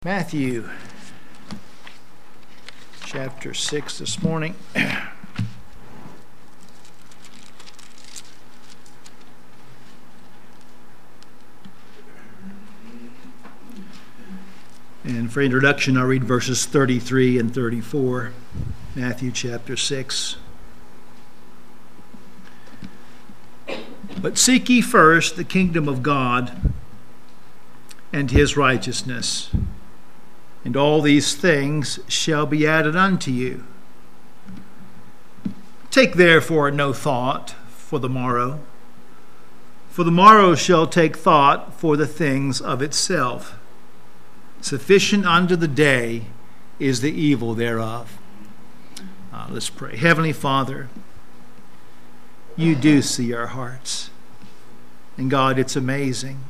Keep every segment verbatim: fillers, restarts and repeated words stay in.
Matthew chapter six this morning. And for introduction, I'll read verses thirty-three and thirty-four. Matthew chapter six. But seek ye first the kingdom of God and his righteousness, and all these things shall be added unto you. Take therefore no thought for the morrow, for the morrow shall take thought for the things of itself. Sufficient unto the day is the evil thereof. Uh, let's pray. Heavenly Father, you do see our hearts. And God, it's amazing.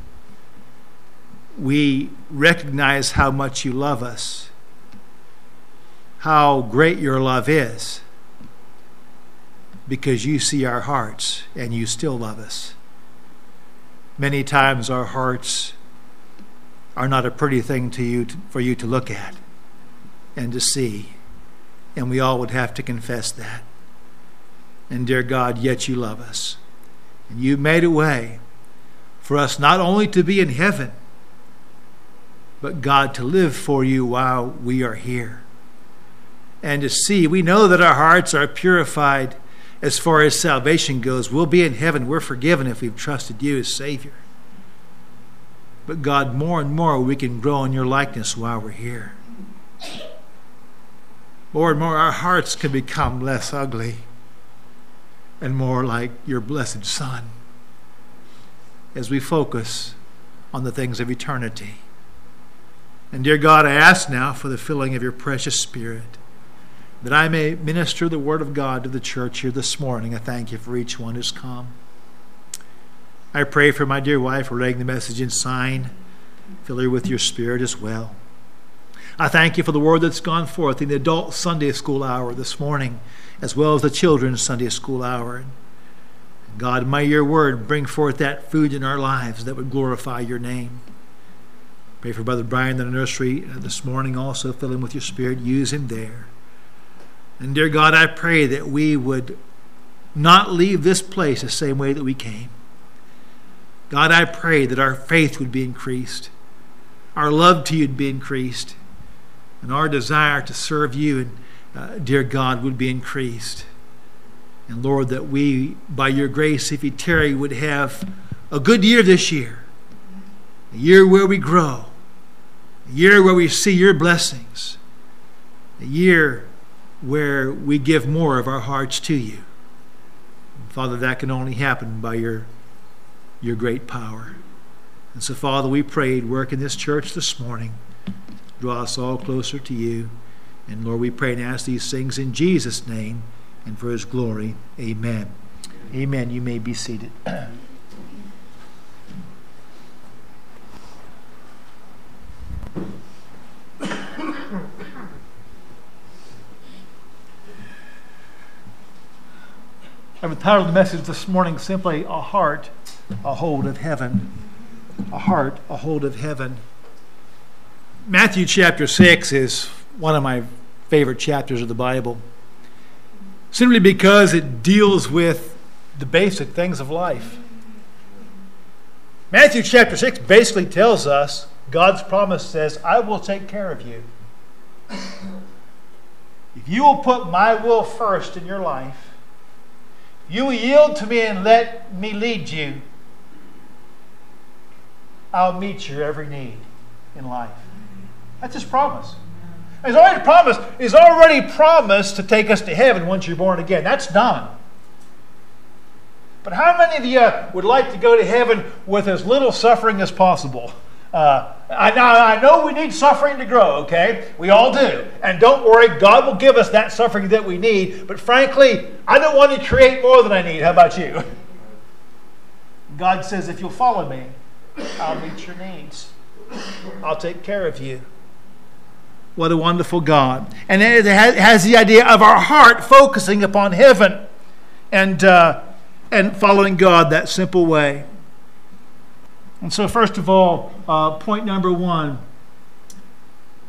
We recognize how much you love us, how great your love is, because you see our hearts and you still love us. Many times our hearts are not a pretty thing to you to, for you to look at and to see, and we all would have to confess that. And dear God, yet you love us, and you made a way for us not only to be in heaven, but God, to live for you while we are here. And to see, we know that our hearts are purified as far as salvation goes. We'll be in heaven. We're forgiven if we've trusted you as Savior. But God, more and more we can grow in your likeness while we're here. More and more our hearts can become less ugly and more like your blessed Son as we focus on the things of eternity. And dear God, I ask now for the filling of your precious Spirit, that I may minister the word of God to the church here this morning. I thank you for each one who's come. I pray for my dear wife, relaying the message in sign. Fill her with your Spirit as well. I thank you for the word that's gone forth in the adult Sunday school hour this morning, as well as the children's Sunday school hour. God, may your word bring forth that food in our lives that would glorify your name. Pray for Brother Brian in the nursery this morning also. Fill him with your Spirit. Use him there. And dear God, I pray that we would not leave this place the same way that we came. God, I pray that our faith would be increased, our love to you would be increased, and our desire to serve you, and uh, dear God, would be increased. And Lord, that we, by your grace, if you tarry, would have a good year this year, a year where we grow, a year where we see your blessings, a year where we give more of our hearts to you. And Father, that can only happen by your, your great power. And so, Father, we prayed, work in this church this morning. Draw us all closer to you. And Lord, we pray and ask these things in Jesus' name and for his glory. Amen. Amen. You may be seated. I've entitled the message this morning simply, A Heart, a Hold of Heaven. A Heart, a Hold of Heaven. Matthew chapter six is one of my favorite chapters of the Bible, simply because it deals with the basic things of life. Matthew chapter six basically tells us, God's promise says, I will take care of you. If you will put my will first in your life, you will yield to me and let me lead you, I'll meet your every need in life. That's his promise. He's already promised, he's already promised to take us to heaven once you're born again. That's done. But how many of you would like to go to heaven with as little suffering as possible? Uh, I, I know we need suffering to grow, okay? We all do. And don't worry, God will give us that suffering that we need. But frankly, I don't want to create more than I need. How about you? God says, if you'll follow me, I'll meet your needs. I'll take care of you. What a wonderful God. And it has the idea of our heart focusing upon heaven and, uh, and following God that simple way. And so first of all, uh, point number one,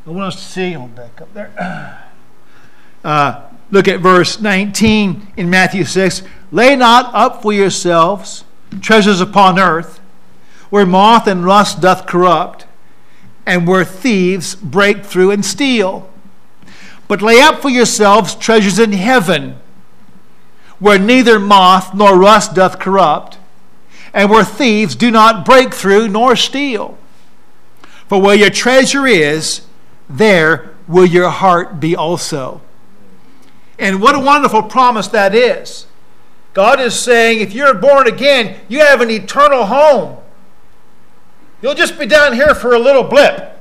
I want us to see, I'll back up there. Uh, look at verse nineteen in Matthew six. Lay not up for yourselves treasures upon earth, where moth and rust doth corrupt, and where thieves break through and steal. But lay up for yourselves treasures in heaven, where neither moth nor rust doth corrupt, and where thieves do not break through nor steal. For where your treasure is, there will your heart be also. And what a wonderful promise that is. God is saying, if you're born again, you have an eternal home. You'll just be down here for a little blip.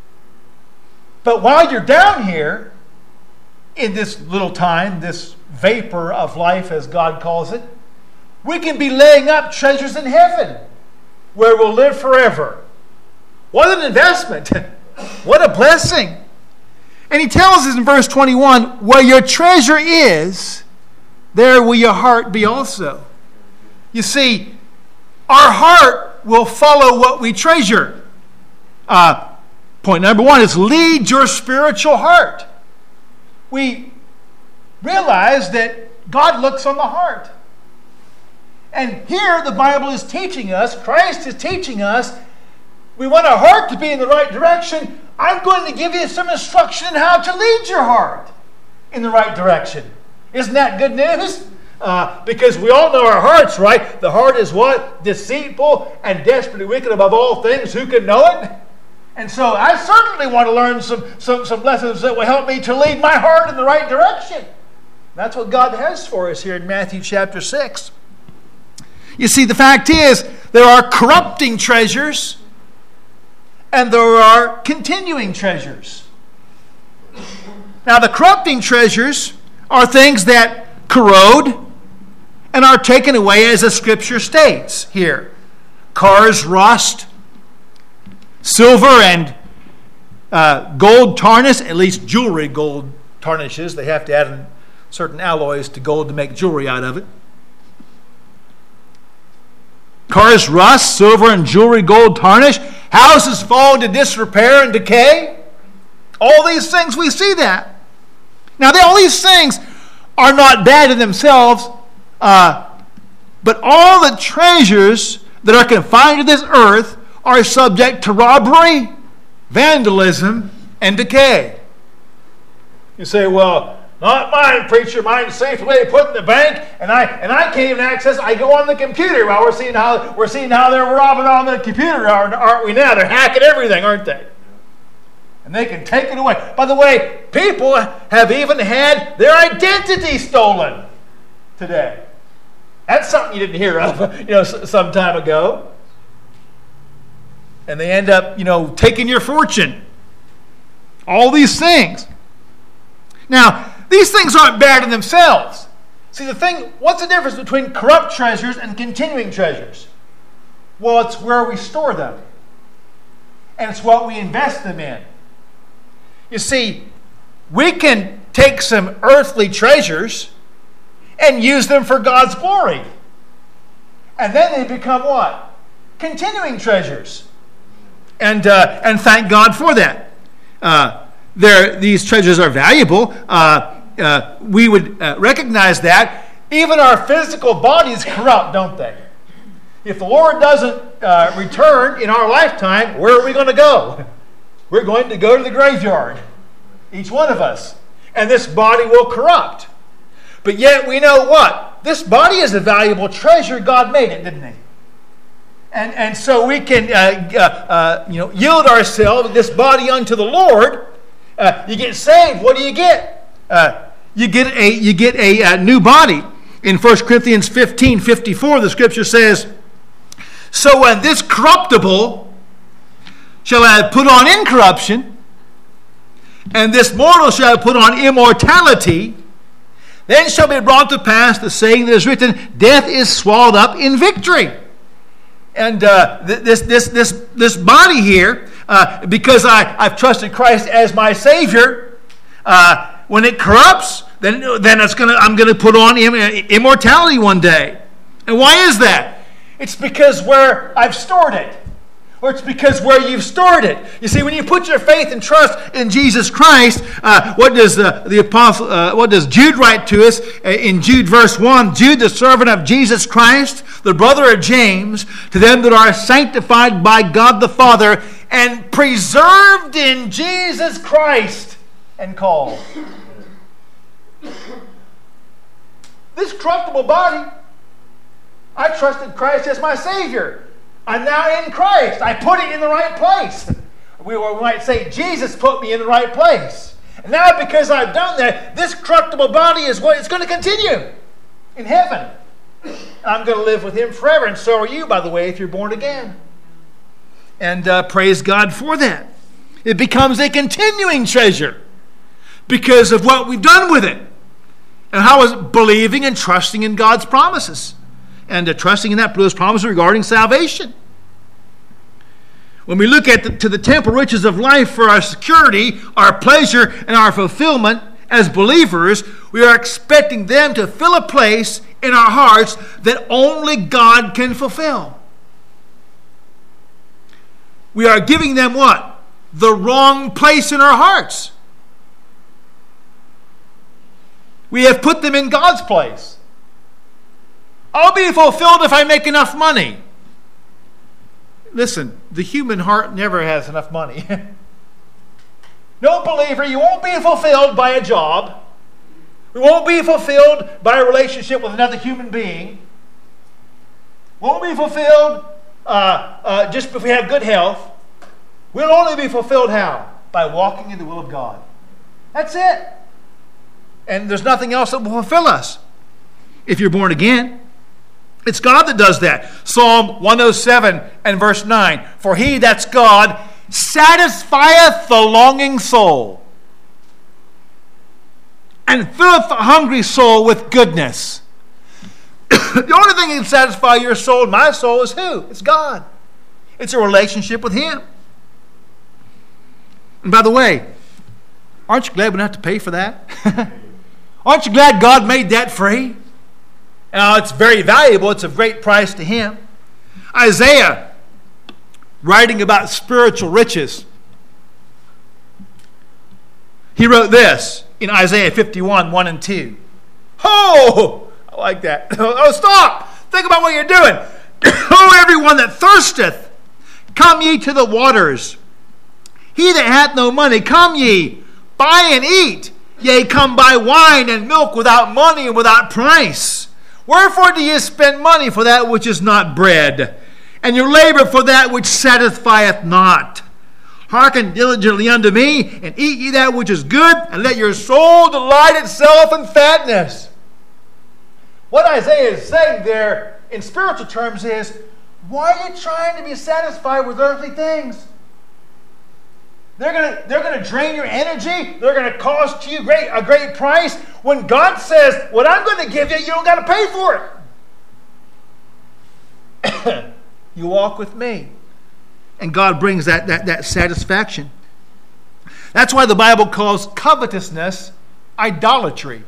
But while you're down here, in this little time, this vapor of life, as God calls it, we can be laying up treasures in heaven, where we'll live forever. What an investment. What a blessing. And he tells us in verse twenty-one, where your treasure is, there will your heart be also. You see, our heart will follow what we treasure. Uh, point number one is lead your spiritual heart. We realize that God looks on the heart. And here the Bible is teaching us, Christ is teaching us, we want our heart to be in the right direction. I'm going to give you some instruction on how to lead your heart in the right direction. Isn't that good news? Uh, because we all know our hearts, right? The heart is what? Deceitful and desperately wicked above all things. Who can know it? And so I certainly want to learn some, some, some lessons that will help me to lead my heart in the right direction. That's what God has for us here in Matthew chapter six. You see, the fact is, there are corrupting treasures and there are continuing treasures. Now, the corrupting treasures are things that corrode and are taken away, as the scripture states here. Cars rust, silver and uh, gold tarnish, at least jewelry gold tarnishes. They have to add in certain alloys to gold to make jewelry out of it. Cars rust, silver and jewelry gold tarnish. Houses fall into disrepair and decay. All these things, we see that. Now, all these things are not bad in themselves, uh, but all the treasures that are confined to this earth are subject to robbery, vandalism, and decay. You say, well, not mine, preacher. Mine's safely put in the bank, and I and I can't even access. I go on the computer. Well, we're seeing how we're seeing how they're robbing on the computer, aren't we? Now they're hacking everything, aren't they? And they can take it away. By the way, people have even had their identity stolen today. That's something you didn't hear of, you know, some time ago. And they end up, you know, taking your fortune. All these things. Now, these things aren't bad in themselves. See, the thing, what's the difference between corrupt treasures and continuing treasures? Well, it's where we store them. And it's what we invest them in. You see, we can take some earthly treasures and use them for God's glory. And then they become what? Continuing treasures. And uh, and thank God for that. Uh, these treasures are valuable. Uh, uh, we would uh, recognize that. Even our physical bodies corrupt, don't they? If the Lord doesn't uh, return in our lifetime, where are we going to go? We're going to go to the graveyard, each one of us. And this body will corrupt. But yet we know what? This body is a valuable treasure. God made it, didn't He? And, and so we can uh, uh, uh, you know, yield ourselves, this body, unto the Lord. Uh, you get saved. What do you get? Uh, you get a you get a, a new body. In First Corinthians fifteen fifty-four, the scripture says, so when this corruptible shall have put on incorruption, and this mortal shall have put on immortality, then shall be brought to pass the saying that is written, death is swallowed up in victory. And uh, this this this this body here, uh, because I, I've trusted Christ as my Savior, uh, when it corrupts, then then it's gonna I'm gonna put on immortality one day. And why is that? It's because where I've stored it, Or it's because where you've stored it. You see, when you put your faith and trust in Jesus Christ, uh, what does the, the apostle, uh, what does Jude write to us uh, in Jude verse one? Jude, the servant of Jesus Christ, the brother of James, to them that are sanctified by God the Father and preserved in Jesus Christ and called. This corruptible body, I trusted Christ as my Savior. I'm now in Christ. I put it in the right place. We might say, Jesus put me in the right place. And now because I've done that, this corruptible body is what it's going to continue in heaven. And I'm going to live with Him forever. And so are you, by the way, if you're born again. And uh, praise God for that. It becomes a continuing treasure because of what we've done with it. And how is believing and trusting in God's promises. And uh, trusting in that those promises regarding salvation. When we look at the, to the temporal riches of life for our security, our pleasure, and our fulfillment as believers, we are expecting them to fill a place in our hearts that only God can fulfill. We are giving them what? The wrong place in our hearts. We have put them in God's place. I'll be fulfilled if I make enough money. Listen, the human heart never has enough money. No believer, you won't be fulfilled by a job. You won't be fulfilled by a relationship with another human being. Won't be fulfilled uh, uh, just if we have good health. We'll only be fulfilled how? By walking in the will of God. That's it. And there's nothing else that will fulfill us if you're born again. It's God that does that. Psalm one oh seven and verse nine. For He, that's God, satisfieth the longing soul and filleth the hungry soul with goodness. The only thing that can satisfy your soul, my soul, is who? It's God. It's a relationship with Him. And by the way, aren't you glad we don't have to pay for that? Aren't you glad God made that free? Now, it's very valuable. It's of great price to Him. Isaiah, writing about spiritual riches, he wrote this in Isaiah fifty-one, one and two. Oh, I like that. Oh, stop. Think about what you're doing. Oh, everyone that thirsteth, come ye to the waters. He that hath no money, come ye, buy and eat. Yea, come buy wine and milk without money and without price. Wherefore do ye spend money for that which is not bread, and your labor for that which satisfieth not? Hearken diligently unto me, and eat ye that which is good, and let your soul delight itself in fatness. What Isaiah is saying there in spiritual terms is, why are you trying to be satisfied with earthly things? They're going to they're going to drain your energy. They're going to cost you great, a great price. When God says, what I'm going to give you, you don't got to pay for it. You walk with me. And God brings that, that, that satisfaction. That's why the Bible calls covetousness idolatry.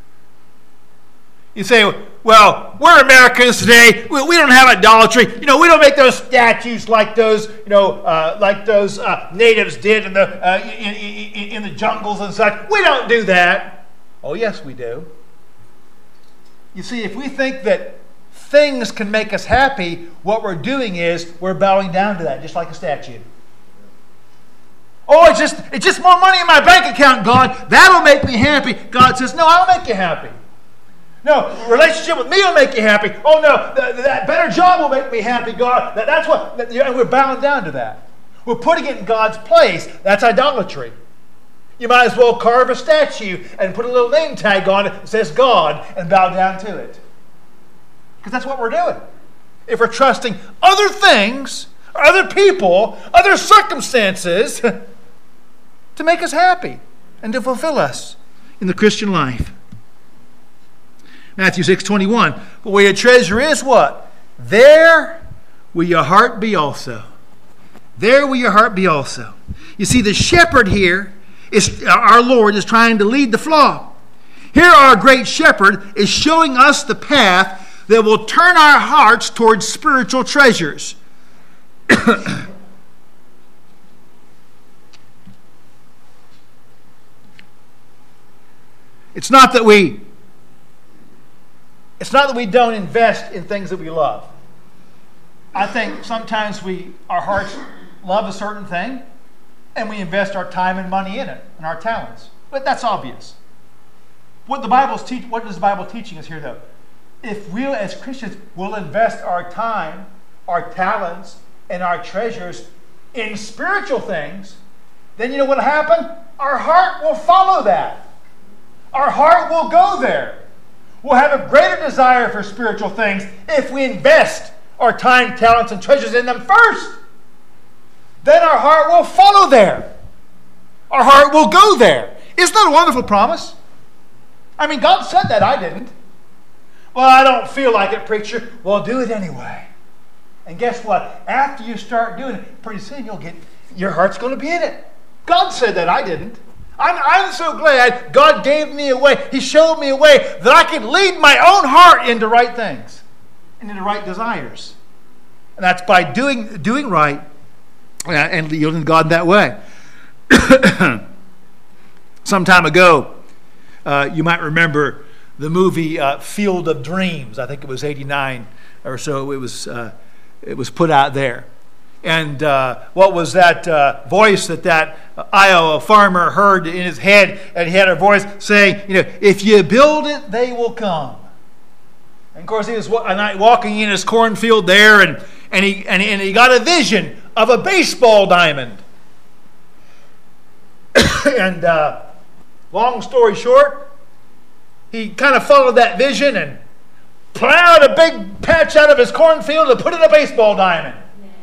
You say, well, we're Americans today. We, we don't have idolatry. You know, we don't make those statues like those, you know, uh, like those uh, natives did in the uh, in, in, in the jungles and such. We don't do that. Oh, yes, we do. You see, if we think that things can make us happy, what we're doing is we're bowing down to that, just like a statue. Oh, it's just it's just more money in my bank account, God. That'll make me happy. God says, no, I'll make you happy. No, relationship with me will make you happy. Oh, no, th- that better job will make me happy, God. That, that's what, that, and we're bound down to that. We're putting it in God's place. That's idolatry. You might as well carve a statue and put a little name tag on it that says God and bow down to it. Because that's what we're doing. If we're trusting other things, or other people, other circumstances to make us happy and to fulfill us in the Christian life. Matthew six twenty-one. But where your treasure is, what? There will your heart be also. There will your heart be also. You see, the shepherd here, is our Lord, is trying to lead the flock. Here our great shepherd is showing us the path that will turn our hearts towards spiritual treasures. It's not that we it's not that we don't invest in things that we love. I think sometimes we our hearts love a certain thing and we invest our time and money in it and our talents. But that's obvious. What the Bible's teach what is the Bible teaching us here though? If we as Christians will invest our time, our talents, and our treasures in spiritual things, then you know what will happen? Our heart will follow that. Our heart will go there. We'll have a greater desire for spiritual things if we invest our time, talents, and treasures in them first. Then our heart will follow there. Our heart will go there. Isn't that a wonderful promise? I mean, God said that. I didn't. Well, I don't feel like it, preacher. Well, do it anyway. And guess what? After you start doing it, pretty soon you'll get, your heart's going to be in it. God said that. I didn't. I'm, I'm so glad God gave me a way. He showed me a way that I could lead my own heart into right things and into right desires. And that's by doing doing right and yielding to God in that way. Some time ago, uh, you might remember the movie uh, Field of Dreams. I think it was eighty-nine or so. It was uh, it was put out there. And uh, what was that uh, voice that that Iowa farmer heard in his head? And he had a voice saying, you know, if you build it, they will come. And of course, he was a night walking in his cornfield there, and and he and he, and he got a vision of a baseball diamond. and uh, long story short, he kind of followed that vision and plowed a big patch out of his cornfield and put in a baseball diamond.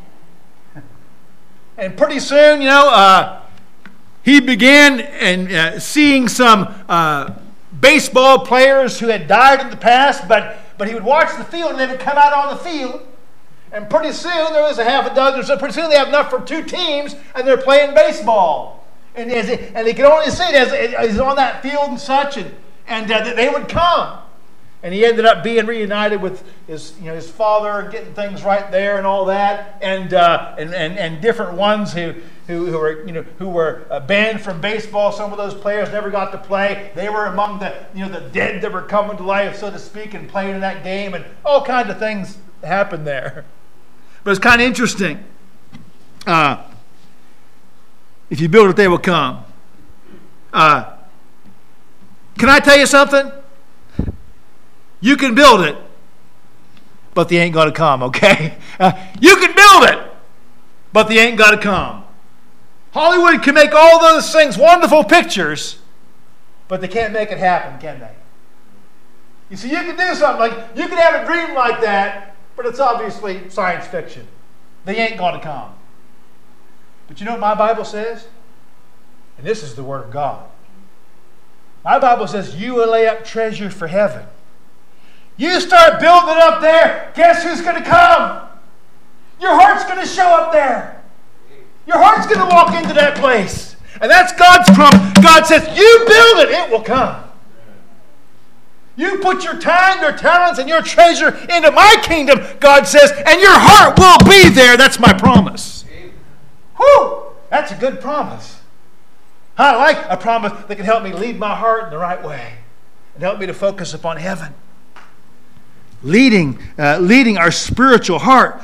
And pretty soon, you know, uh, he began and uh, seeing some uh, baseball players who had died in the past, but but he would watch the field and they would come out on the field, and pretty soon there was a half a dozen or so. Pretty soon they have enough for two teams, and they're playing baseball. And as it, and they could only see it as, as he's on that field and such, and and uh, they would come. And he ended up being reunited with his, you know, his father and getting things right there and all that, and uh, and, and and different ones who who, who were you know who were uh, banned from baseball. Some of those players never got to play. They were among the you know the dead that were coming to life, so to speak, and playing in that game, and all kinds of things happened there. But it's kind of interesting. Uh, if you build it, they will come. Uh, can I tell you something? You can build it, but they ain't going to come, okay? Uh, you can build it, but they ain't got to come. Hollywood can make all those things wonderful pictures, but they can't make it happen, can they? You see, you can do something like, you can have a dream like that, but it's obviously science fiction. They ain't going to come. But you know what my Bible says? And this is the Word of God. My Bible says, you will lay up treasure for heaven. You start building it up there, guess who's going to come? Your heart's going to show up there. Your heart's going to walk into that place. And that's God's promise. God says, you build it, it will come. You put your time, your talents, and your treasure into my kingdom, God says, and your heart will be there. That's my promise. Whew! That's a good promise. I like a promise that can help me lead my heart in the right way and help me to focus upon heaven. Leading, uh, leading our spiritual heart.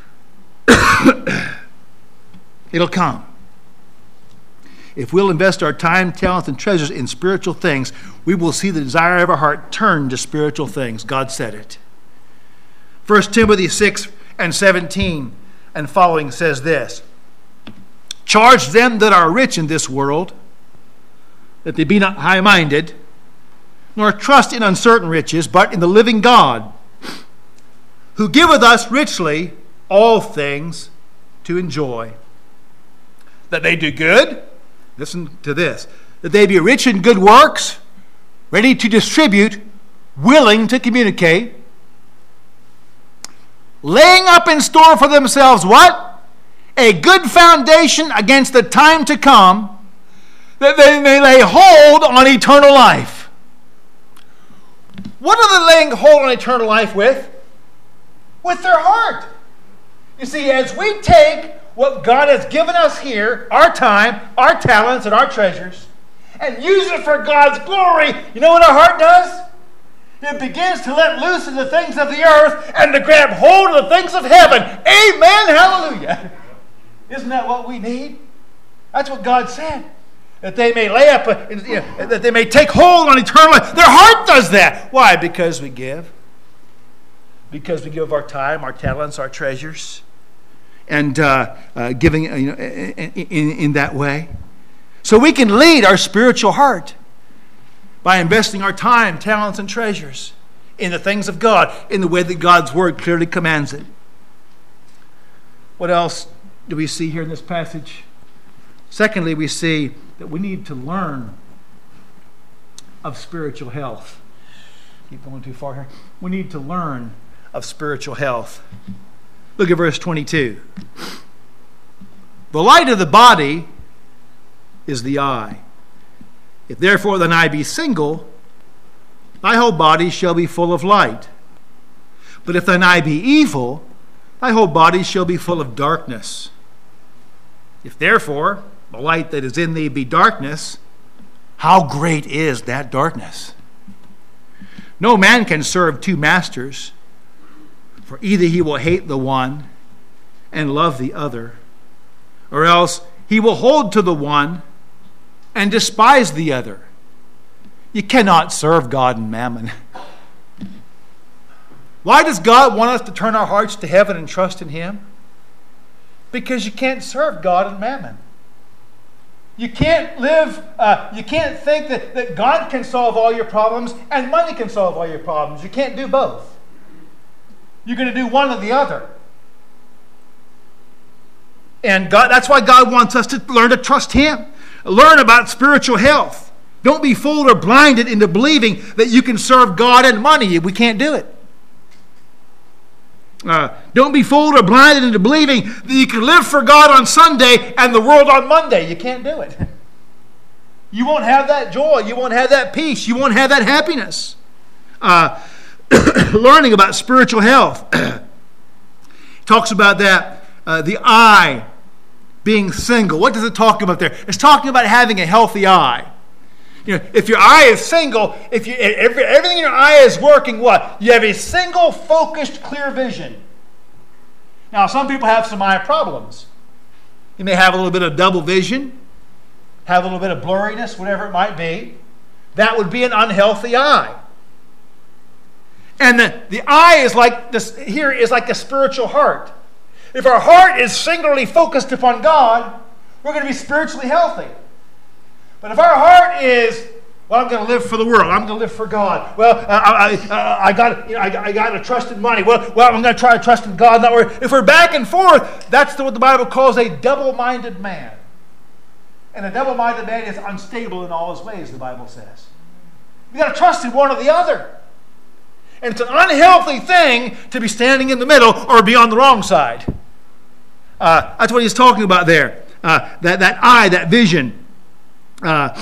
It'll come. If we'll invest our time, talents, and treasures in spiritual things, we will see the desire of our heart turn to spiritual things. God said it. First Timothy six and seventeen and following says this. Charge them that are rich in this world, that they be not high-minded, nor trust in uncertain riches, but in the living God, who giveth us richly all things to enjoy. That they do good, listen to this, that they be rich in good works, ready to distribute, willing to communicate, laying up in store for themselves what? A good foundation against the time to come, that they may lay hold on eternal life. What are they laying hold on eternal life with? With their heart. You see, as we take what God has given us here, our time, our talents, and our treasures, and use it for God's glory, you know what our heart does? It begins to let loose of the things of the earth and to grab hold of the things of heaven. Amen. Hallelujah. Isn't that what we need? That's what God said. That they may lay up, a, you know, that they may take hold on eternal life. Their heart does that. Why? Because we give. Because we give our time, our talents, our treasures. And uh, uh, giving uh, you know, in, in, in that way. So we can lead our spiritual heart by investing our time, talents, and treasures in the things of God, in the way that God's Word clearly commands it. What else do we see here in this passage? Secondly, we see that we need to learn of spiritual health. Keep going too far here. We need to learn of spiritual health. Look at verse twenty-two. The light of the body is the eye. If therefore thine eye be single, thy whole body shall be full of light. But if thine eye be evil, thy whole body shall be full of darkness. If therefore the light that is in thee be darkness, how great is that darkness? No man can serve two masters, for either he will hate the one and love the other, or else he will hold to the one and despise the other. You cannot serve God and mammon. Why does God want us to turn our hearts to heaven and trust in Him? Because you can't serve God and mammon. You can't live, uh, you can't think that, that God can solve all your problems and money can solve all your problems. You can't do both. You're going to do one or the other. And God, that's why God wants us to learn to trust Him. Learn about spiritual health. Don't be fooled or blinded into believing that you can serve God and money. We can't do it. Uh, don't be fooled or blinded into believing that you can live for God on Sunday and the world on Monday. You can't do it. You won't have that joy. You won't have that peace. You won't have that happiness. Uh, learning about spiritual health. Talks about that, uh, the eye being single. What does it talk about there? It's talking about having a healthy eye. You know, if your eye is single, if you every, everything in your eye is working, what? You have a single, focused, clear vision. Now, some people have some eye problems. You may have a little bit of double vision, have a little bit of blurriness, whatever it might be. That would be an unhealthy eye. And the, the eye is like this here is like the spiritual heart. If our heart is singularly focused upon God, we're going to be spiritually healthy. But if our heart is, well, I'm going to live for the world. I'm going to live for God. Well, uh, I, uh, I got, you know, I, I got to trust in money. Well, well, I'm going to try to trust in God. Not if we're back and forth, that's what the Bible calls a double-minded man. And a double-minded man is unstable in all his ways, the Bible says. You got to trust in one or the other. And it's an unhealthy thing to be standing in the middle or be on the wrong side. Uh, that's what he's talking about there. Uh, that, that eye, that vision. Uh,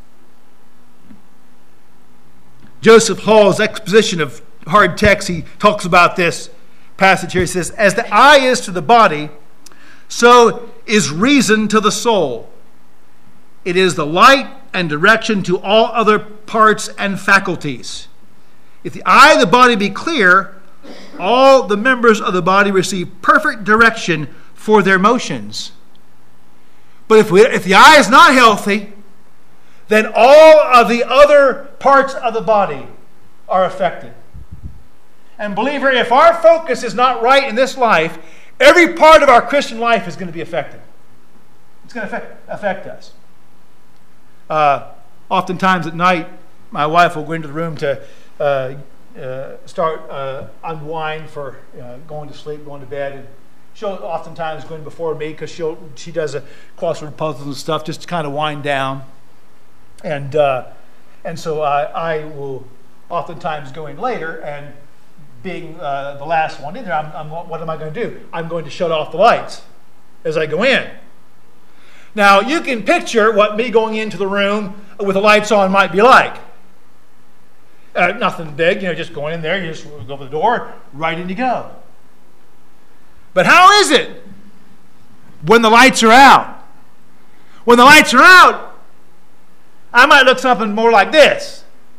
Joseph Hall's exposition of hard text, he talks about this passage here. He says, as the eye is to the body, so is reason to the soul. It is the light and direction to all other parts and faculties. If the eye of the body be clear, all the members of the body receive perfect direction for their motions. But if, we, if the eye is not healthy, then all of the other parts of the body are affected. And believer, if our focus is not right in this life, every part of our Christian life is going to be affected. It's going to affect, affect us. Uh, oftentimes at night, my wife will go into the room to uh, uh, start uh, unwind for uh, going to sleep, going to bed, and she'll oftentimes go in before me because she'll she does a crossword puzzles and stuff just to kind of wind down. And uh, and so I, I will oftentimes go in later, and being uh, the last one in there, I'm, I'm, what am I going to do? I'm going to shut off the lights as I go in. Now, you can picture what me going into the room with the lights on might be like. Uh, nothing big, you know, just going in there, you just go to the door, right in you go. But how is it when the lights are out? When the lights are out, I might look something more like this.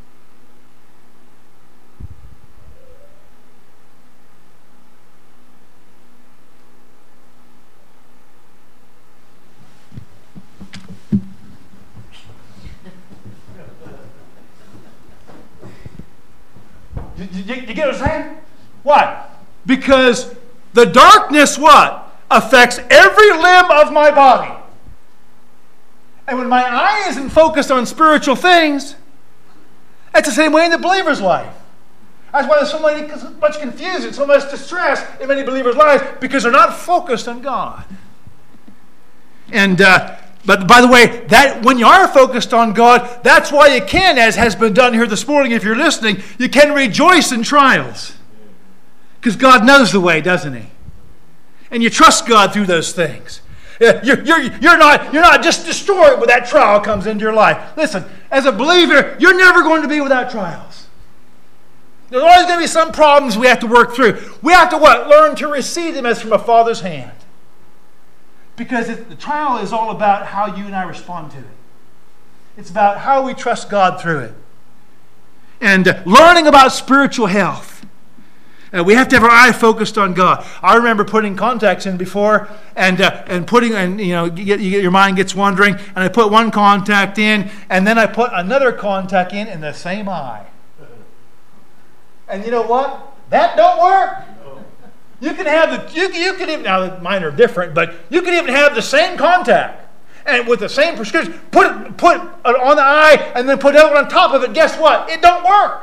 You, you, you get what I'm saying? Why? Because the darkness, what? Affects every limb of my body. And when my eye isn't focused on spiritual things, it's the same way in the believer's life. That's why there's so many, much confusion, so much distress in many believers' lives, because they're not focused on God. And uh, but by the way, that when you are focused on God, that's why you can, as has been done here this morning, if you're listening, you can rejoice in trials. Because God knows the way, doesn't He? And you trust God through those things. You're, you're, you're, not, you're not just destroyed when that trial comes into your life. Listen, as a believer, you're never going to be without trials. There's always going to be some problems we have to work through. We have to what? Learn to receive them as from a Father's hand. Because it, the trial is all about how you and I respond to it. It's about how we trust God through it. And uh, learning about spiritual health. Uh, we have to have our eye focused on God. I remember putting contacts in before, and uh, and putting, and you know, you get, you get, your mind gets wandering, and I put one contact in, and then I put another contact in in the same eye. And you know what? That don't work. You can have the you you can even now mine are different, but you can even have the same contact and with the same prescription. Put it put it on the eye and then put the other one on top of it. Guess what? It don't work.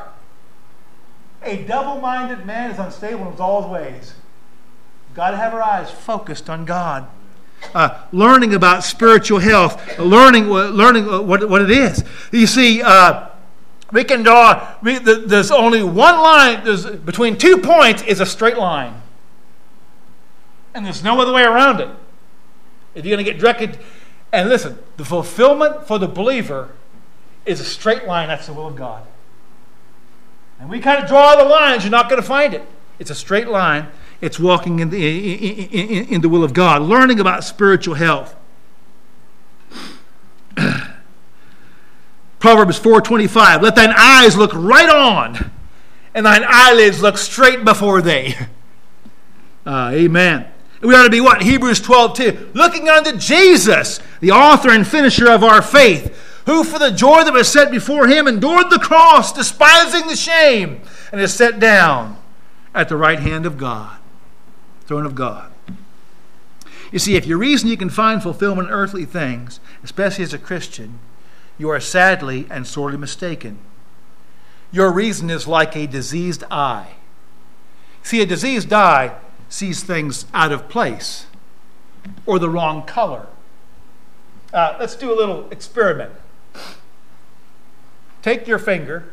A double-minded man is unstable in all his ways. We've got to have our eyes focused on God. Uh, learning about spiritual health, learning learning what what it is. You see, uh, we can draw. We, there's only one line. There's between two points is a straight line. And there's no other way around it. If you're going to get directed, and listen, the fulfillment for the believer is a straight line. That's the will of God. And we kind of draw the lines. You're not going to find it. It's a straight line. It's walking in the, in, in, in the will of God. Learning about spiritual health. Proverbs four twenty-five. Let thine eyes look right on, and thine eyelids look straight before thee. Uh, amen. We ought to be what? Hebrews twelve two. Looking unto Jesus, the author and finisher of our faith, who for the joy that was set before him endured the cross, despising the shame, and is set down at the right hand of God, throne of God. You see, if you reason you can find fulfillment in earthly things, especially as a Christian, you are sadly and sorely mistaken. Your reason is like a diseased eye. See, a diseased eye sees things out of place or the wrong color. Uh, let's do a little experiment. Take your finger.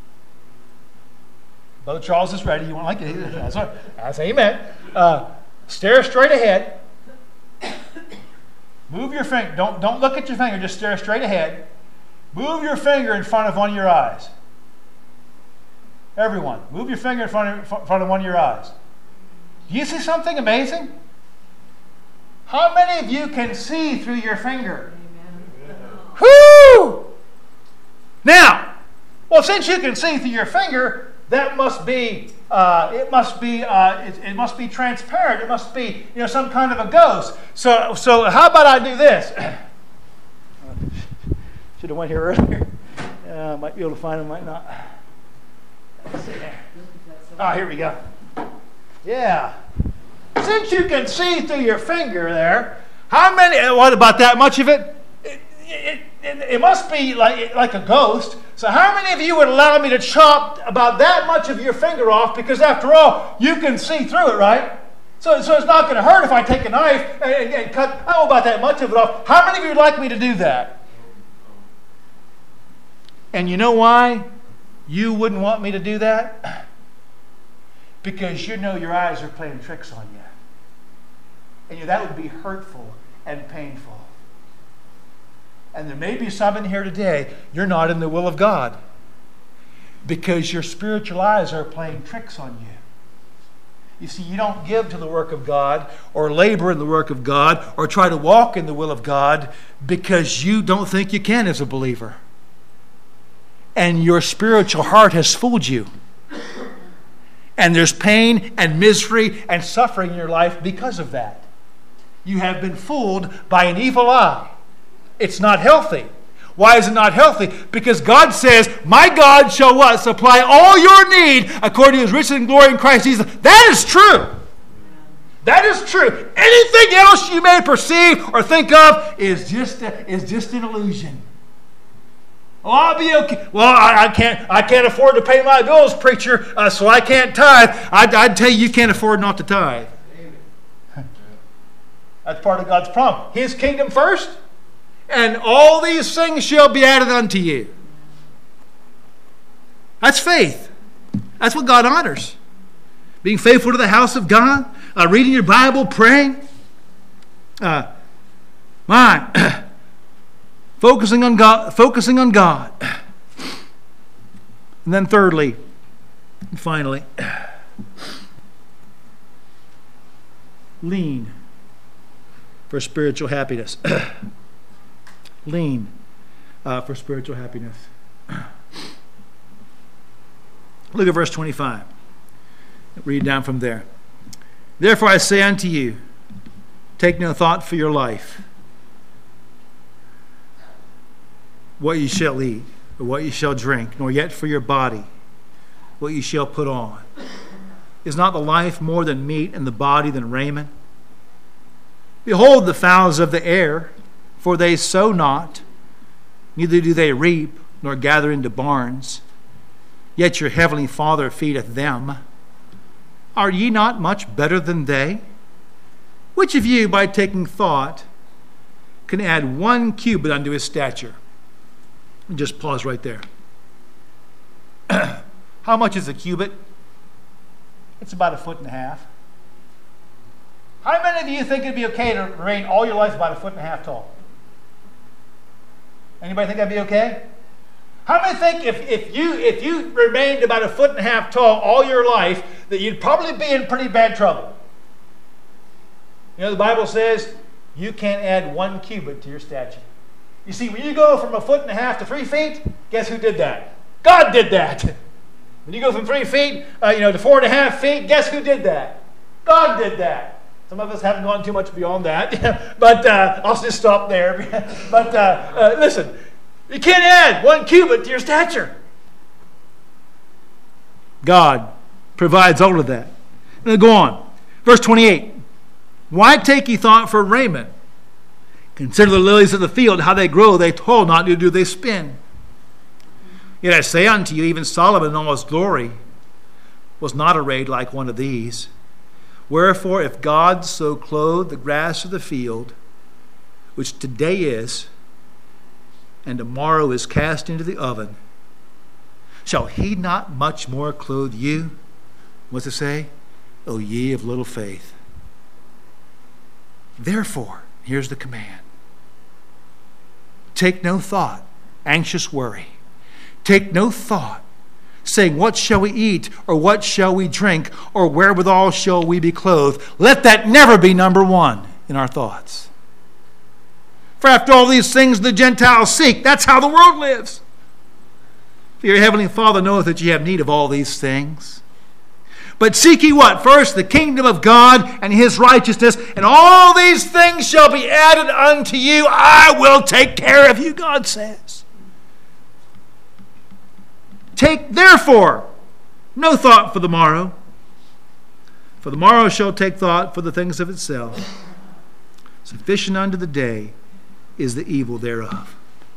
Brother Charles is ready. You want to like it? That's, that's amen. Uh, stare straight ahead. Move your finger. Don't, don't look at your finger. Just stare straight ahead. Move your finger in front of one of your eyes. Everyone, move your finger in front of, in front of one of your eyes. Do you see something amazing? How many of you can see through your finger? Whoo! Now, well, since you can see through your finger, that must be uh, it must be uh, it, it must be transparent. It must be, you know, some kind of a ghost. So, so how about I do this? Should have went here earlier. Uh, might be able to find it, might not. Let's see there. Ah, here we go. Yeah. Since you can see through your finger there, how many? What about that much of it? It, it, it, it must be like like a ghost. So how many of you would allow me to chop about that much of your finger off? Because after all, you can see through it, right? So, so it's not going to hurt if I take a knife and, and, and cut. I don't know about that much of it off. How many of you would like me to do that? And you know why you wouldn't want me to do that? Because you know your eyes are playing tricks on you. And you, that would be hurtful and painful. And there may be some in here today, you're not in the will of God. Because your spiritual eyes are playing tricks on you. You see, you don't give to the work of God or labor in the work of God or try to walk in the will of God because you don't think you can as a believer. and your spiritual heart has fooled you. And there's pain and misery and suffering in your life because of that. You have been fooled by an evil eye. It's not healthy. Why is it not healthy? Because God says, my God shall what? Supply all your need according to his riches and glory in Christ Jesus. That is true. That is true. Anything else you may perceive or think of is just, a, is just an illusion. Oh, I'll be okay. Well, I, I can't. I can't afford to pay my bills, preacher. Uh, so I can't tithe. I'd, I'd tell you, you can't afford not to tithe. That's part of God's promise. His kingdom first, and all these things shall be added unto you. That's faith. That's what God honors. Being faithful to the house of God, uh, reading your Bible, praying. Uh, my. Focusing on God, focusing on God. And then thirdly, and finally, lean for spiritual happiness. Lean uh, for spiritual happiness. Look at verse twenty-five. Read down from there. Therefore I say unto you, take no thought for your life, what you shall eat, or what you shall drink, nor yet for your body, what you shall put on. Is not the life more than meat, and the body than raiment? Behold the fowls of the air, for they sow not, neither do they reap, nor gather into barns, yet your heavenly Father feedeth them. Are ye not much better than they? Which of you, by taking thought, can add one cubit unto his stature? And just pause right there. How much is a cubit? It's about a foot and a half. How many of you think it'd be okay to remain all your life about a foot and a half tall? Anybody think that'd be okay? How many think if, if you if you remained about a foot and a half tall all your life, that you'd probably be in pretty bad trouble? You know, the Bible says you can't add one cubit to your stature. You see, when you go from a foot and a half to three feet, guess who did that? God did that. When you go from three feet, uh, you know, to four and a half feet, guess who did that? God did that. Some of us haven't gone too much beyond that, but uh, I'll just stop there. But uh, uh, listen, you can't add one cubit to your stature. God provides all of that. Now go on. Verse twenty-eight. Why take ye thought for raiment? Consider the lilies of the field, how they grow. They toil not, neither do they spin. Yet I say unto you, even Solomon in all his glory was not arrayed like one of these. Wherefore, if God so clothe the grass of the field, which today is, and tomorrow is cast into the oven, shall he not much more clothe you? What's it say? O ye of little faith. Therefore, here's the command. Take no thought, anxious worry. Take no thought, saying, what shall we eat, or what shall we drink, or wherewithal shall we be clothed? Let that never be number one in our thoughts. For after all these things the Gentiles seek. That's how the world lives. For your heavenly Father knoweth that ye have need of all these things. But seek ye what? First, the kingdom of God and his righteousness, and all these things shall be added unto you. I will take care of you, God says. Take therefore no thought for the morrow, for the morrow shall take thought for the things of itself. Sufficient unto the day is the evil thereof.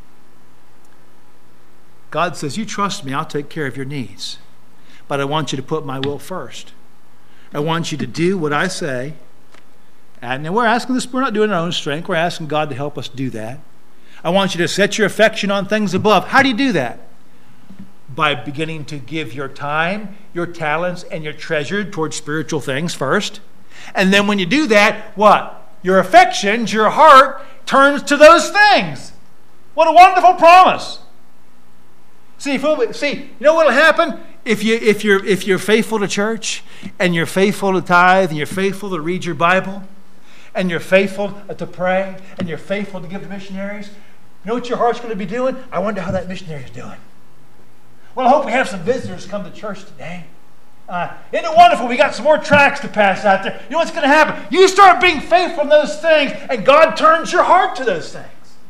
God says, you trust me, I'll take care of your needs. But I want you to put my will first. I want you to do what I say. And we're asking this, we're not doing our own strength. We're asking God to help us do that. I want you to set your affection on things above. How do you do that? By beginning to give your time, your talents, and your treasure towards spiritual things first. And then when you do that, what? Your affections, your heart, turns to those things. What a wonderful promise. See, see, you know what will happen? If, you, if, you're, if you're faithful to church, and you're faithful to tithe, and you're faithful to read your Bible, and you're faithful to pray, and you're faithful to give to missionaries, you know what your heart's going to be doing? I wonder how that missionary is doing. Well, I hope we have some visitors come to church today. Uh, isn't it wonderful? We got some more tracts to pass out there. You know what's going to happen? You start being faithful in those things, and God turns your heart to those things.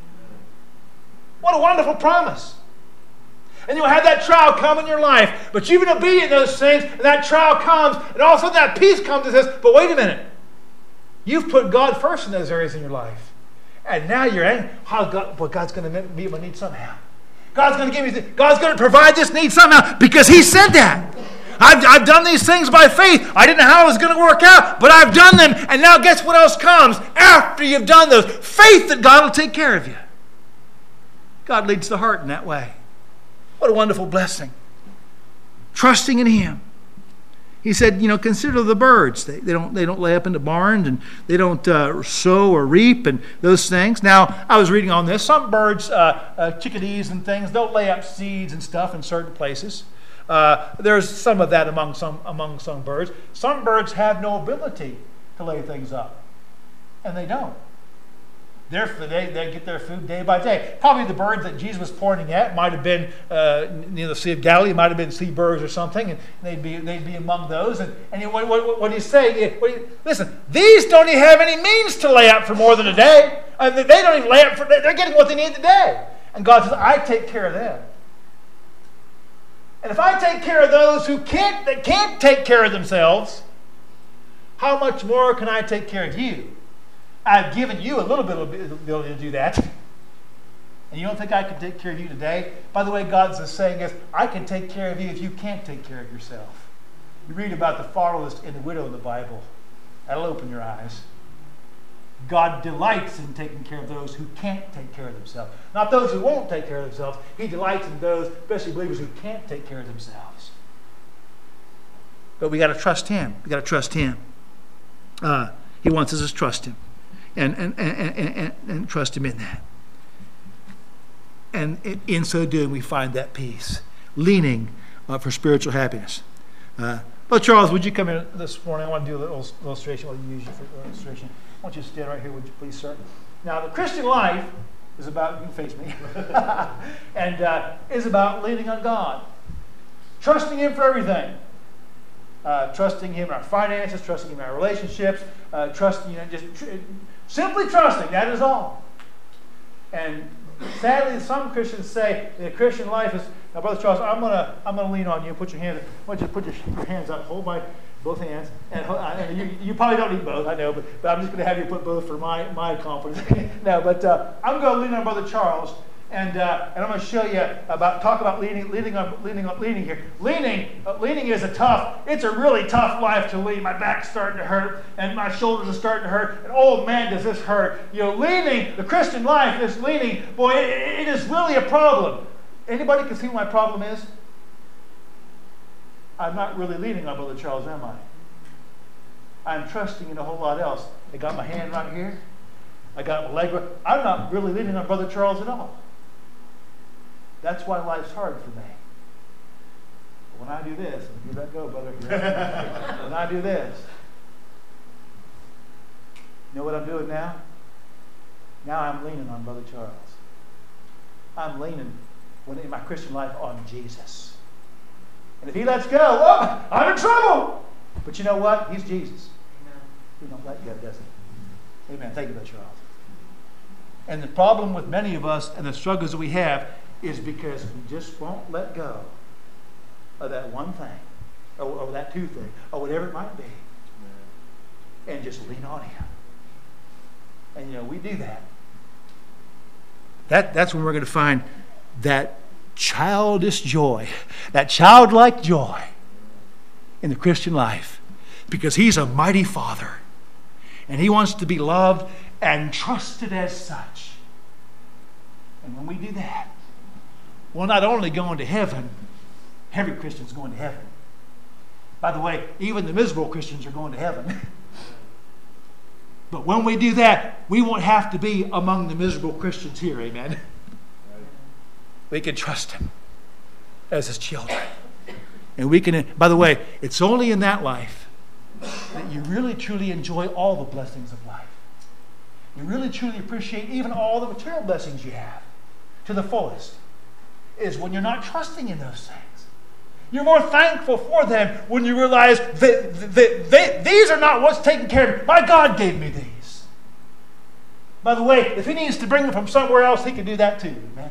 What a wonderful promise. And you'll have that trial come in your life, but you've been obedient to those things, and that trial comes, and all of a sudden that peace comes and says, but wait a minute. You've put God first in those areas in your life. And now you're angry. How God, well, God's going to meet my need somehow. God's going to give me, God's going to provide this need somehow because He said that. I've, I've done these things by faith. I didn't know how it was going to work out, but I've done them. And now guess what else comes after you've done those? Faith that God will take care of you. God leads the heart in that way. What a wonderful blessing. Trusting in Him. He said, you know, consider the birds. They, they don't they don't lay up in the barns, and they don't uh, sow or reap and those things. Now, I was reading on this. Some birds, uh, uh, chickadees and things, don't lay up seeds and stuff in certain places. Uh, there's some of that among some among some birds. Some birds have no ability to lay things up, and they don't. Therefore, they, they get their food day by day. Probably the birds that Jesus was pointing at might have been uh, near the Sea of Galilee, might have been seabirds or something, and they'd be they'd be among those. And, and he, what, what, what he's saying, what he, listen, these don't even have any means to lay out for more than a day. I mean, they don't even lay out for, they're getting what they need today. And God says, I take care of them. And if I take care of those who can't, that can't take care of themselves, how much more can I take care of you? I've given you a little bit of ability to do that. And you don't think I can take care of you today? By the way, God's saying is, I can take care of you if you can't take care of yourself. You read about the fatherless and the widow in the Bible. That'll open your eyes. God delights in taking care of those who can't take care of themselves. Not those who won't take care of themselves. He delights in those, especially believers, who can't take care of themselves. But we got to trust Him. We got to trust Him. Uh, he wants us to trust Him, and and, and, and, and and trust Him in that. And in so doing, we find that peace, leaning uh, for spiritual happiness. Uh, Brother Charles, would you come in this morning? I want to do a little illustration. I'll use you for illustration. I want you to stand right here, would you please, sir? Now, the Christian life is about, you can face me, and uh, is about leaning on God. Trusting Him for everything. Uh, trusting Him in our finances, trusting Him in our relationships, uh, trusting, you know, just tr- simply trusting, that is all. And sadly, some Christians say the Christian life is, now, Brother Charles, I'm gonna I'm gonna lean on you. Put your hands. I want you to put your, your hands up. Hold my both hands. And, and you, you probably don't need both. I know, but, but I'm just going to have you put both for my my confidence. No, but uh, I'm going to lean on Brother Charles, and uh, and I'm going to show you about talk about leaning leaning on leaning on leaning here. Leaning uh, leaning is a tough. It's a really tough life to lean. My back's starting to hurt, and my shoulders are starting to hurt. And oh man, does this hurt? You know, leaning. The Christian life, this leaning, boy, it, it is really a problem. Anybody can see what my problem is? I'm not really leaning on Brother Charles, am I? I'm trusting in a whole lot else. I got my hand right here. I got my leg right. I'm not really leaning on Brother Charles at all. That's why life's hard for me. But when I do this, you let go, brother. When I do this, you know what I'm doing now? Now I'm leaning on Brother Charles. I'm leaning when in my Christian life on Jesus. And if He lets go, oh, I'm in trouble. But you know what? He's Jesus. Amen. He don't let go, does He? Amen. Thank you, Brother Charles. And the problem with many of us and the struggles that we have is because we just won't let go of that one thing, or, or that two thing, or whatever it might be, and just lean on Him. And you know, we do that. That that's when we're going to find that childish joy, that childlike joy in the Christian life, because He's a mighty Father, and He wants to be loved and trusted as such. And when we do that, we're not only going to heaven, every Christian's going to heaven. By the way, even the miserable Christians are going to heaven. But when we do that, we won't have to be among the miserable Christians here, amen? We can trust Him as His children. And we can, by the way, it's only in that life that you really truly enjoy all the blessings of life. You really truly appreciate even all the material blessings you have to the fullest. Is when you're not trusting in those things. You're more thankful for them when you realize that, that they, these are not what's taking care of me. My God gave me these. By the way, if He needs to bring them from somewhere else, He can do that too. Amen.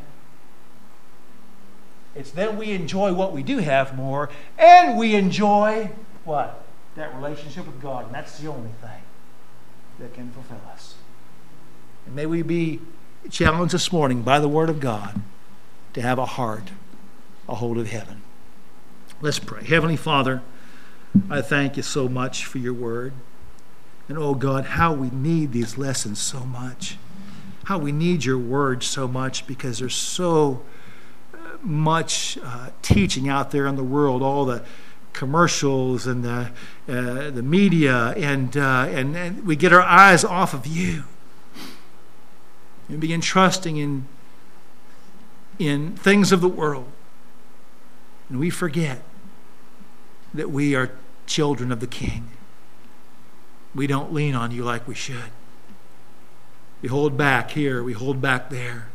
It's then we enjoy what we do have more, and we enjoy what? That relationship with God. And that's the only thing that can fulfill us. And may we be challenged this morning by the Word of God to have a heart, a hold of heaven. Let's pray. Heavenly Father, I thank you so much for your Word. And oh God, how we need these lessons so much. How we need your Word so much, because there's so much uh, teaching out there in the world, all the commercials and the uh, the media, and, uh, and and we get our eyes off of you and begin trusting in in things of the world, and we forget that we are children of the King. We don't lean on you like we should. We hold back here, we hold back there,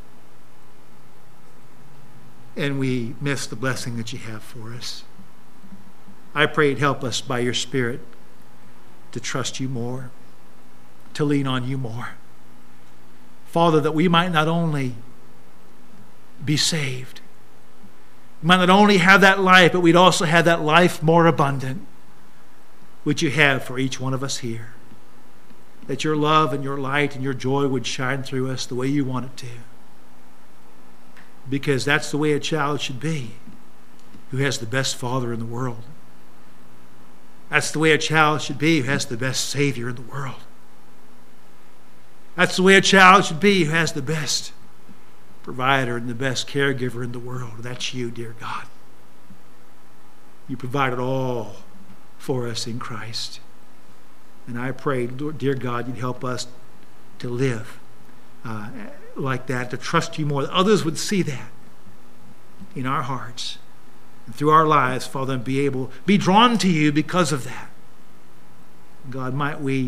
and we miss the blessing that you have for us. I pray you'd help us by your Spirit to trust you more, to lean on you more. Father, that we might not only be saved, we might not only have that life, but we'd also have that life more abundant, which you have for each one of us here. That your love and your light and your joy would shine through us the way you want it to. Because that's the way a child should be, who has the best father in the world. That's the way a child should be, who has the best Savior in the world. That's the way a child should be, who has the best provider and the best caregiver in the world. That's you, dear God. You provided all for us in Christ. And I pray, Lord, dear God, you'd help us to live uh, like that, to trust you more, that others would see that in our hearts and through our lives, Father, and be able, be drawn to you because of that. God, might we,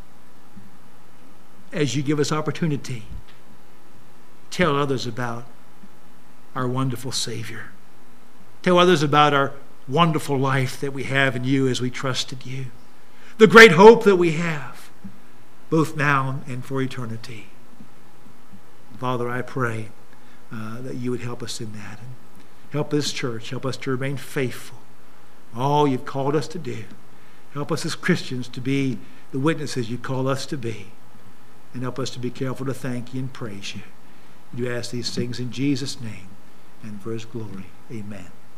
as you give us opportunity, tell others about our wonderful Savior. Tell others about our wonderful life that we have in you as we trusted you. The great hope that we have, both now and for eternity. Father, I pray uh, that you would help us in that. And help this church. Help us to remain faithful. All you've called us to do. Help us as Christians to be the witnesses you call us to be. And help us to be careful to thank you and praise you. We do ask these things in Jesus' name and for his glory. Amen.